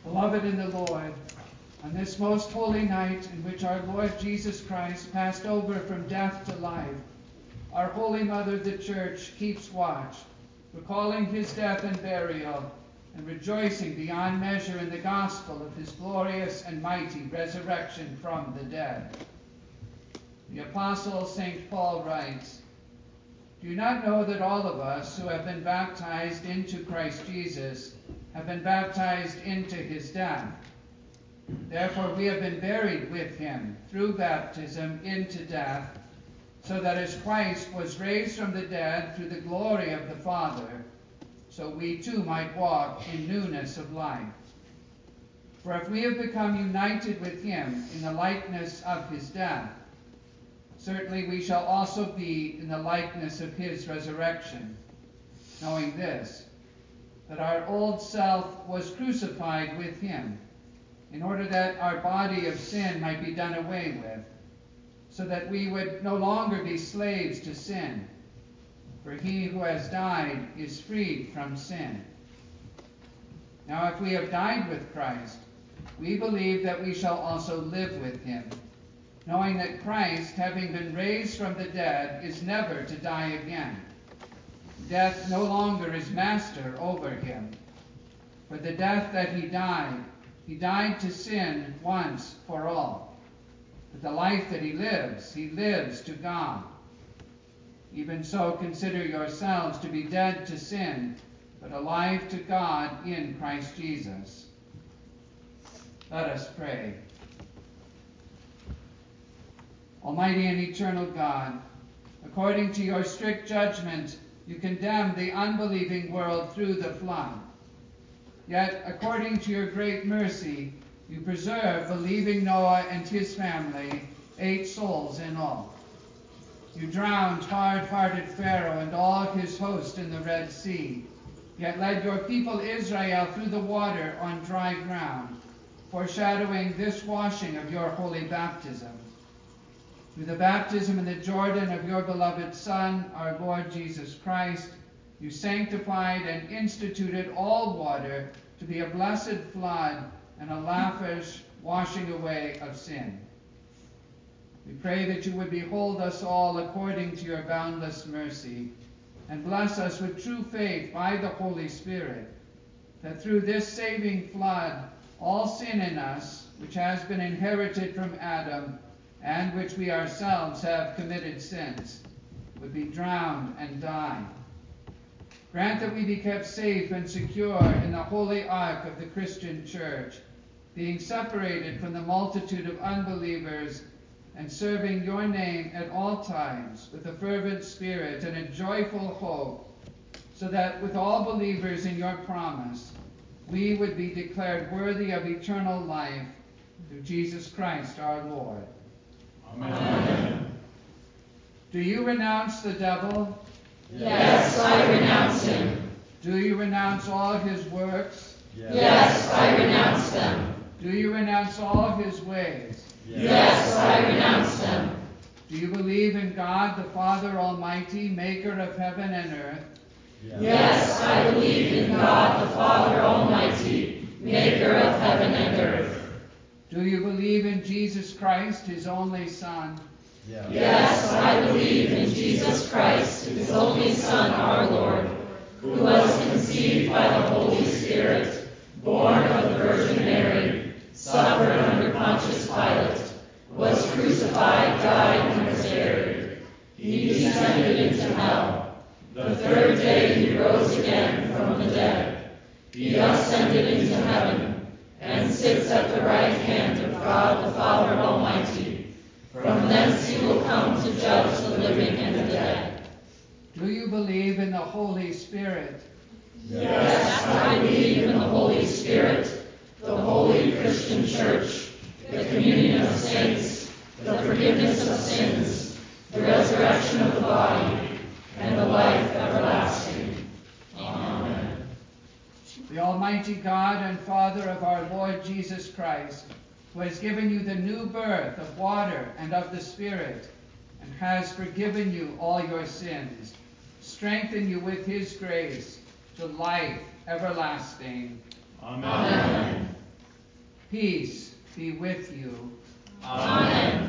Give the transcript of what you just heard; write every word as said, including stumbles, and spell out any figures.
Beloved in the Lord, on this most holy night in which our Lord Jesus Christ passed over from death to life, our Holy Mother, the Church, keeps watch, recalling his death and burial, and rejoicing beyond measure in the gospel of his glorious and mighty resurrection from the dead. The Apostle Saint Paul writes, "Do you not know that all of us who have been baptized into Christ Jesus have been baptized into his death? Therefore we have been buried with him through baptism into death, so that as Christ was raised from the dead through the glory of the Father, so we too might walk in newness of life. For if we have become united with him in the likeness of his death, certainly we shall also be in the likeness of his resurrection, knowing this, that our old self was crucified with him, in order that our body of sin might be done away with, so that we would no longer be slaves to sin. For he who has died is freed from sin. Now if we have died with Christ, we believe that we shall also live with him, knowing that Christ, having been raised from the dead, is never to die again. Death no longer is master over him. For the death that he died, he died to sin once for all. But the life that he lives, he lives to God. Even so consider yourselves to be dead to sin, but alive to God in Christ Jesus." Let us pray. Almighty and eternal God, according to your strict judgment, you condemned the unbelieving world through the flood. Yet, according to your great mercy, you preserved believing Noah and his family, eight souls in all. You drowned hard-hearted Pharaoh and all his host in the Red Sea, yet led your people Israel through the water on dry ground, foreshadowing this washing of your holy baptism. Through the baptism in the Jordan of your beloved Son, our Lord Jesus Christ, you sanctified and instituted all water to be a blessed flood and a lavish washing away of sin. We pray that you would behold us all according to your boundless mercy, and bless us with true faith by the Holy Spirit, that through this saving flood, all sin in us, which has been inherited from Adam, and which we ourselves have committed since, would be drowned and die. Grant that we be kept safe and secure in the holy ark of the Christian Church, being separated from the multitude of unbelievers, and serving your name at all times with a fervent spirit and a joyful hope, so that with all believers in your promise, we would be declared worthy of eternal life through Jesus Christ our Lord. Amen. Do you renounce the devil? Yes, I renounce him. Do you renounce all his works? Yes, I renounce them. Do you renounce all his ways? Yes, I renounce them. Do you believe in God, the Father Almighty, maker of heaven and earth? Yes, I believe in God, the Father Almighty, maker of heaven and earth. Do you believe in Jesus Christ, his only Son? Yes, I believe in Jesus Christ, his only Son, our Lord, who was conceived by the Holy Spirit, born of the Virgin Mary, suffered under Pontius Pilate, was crucified, died, and was buried. He descended into hell. The third day he rose again from the dead. He ascended into heaven, and sits at the right hand of God the Father Almighty. From thence he will come to judge the living and the dead. Do you believe in the Holy Spirit? Yes, I believe in the Holy Spirit, the holy Christian Church, the communion of saints, the forgiveness of sins, the resurrection of the body, and the life everlasting. Amen. The Almighty God and Father of our Lord Jesus Christ, who has given you the new birth of water and of the Spirit, and has forgiven you all your sins, strengthen you with his grace to life everlasting. Amen. Peace be with you. Amen.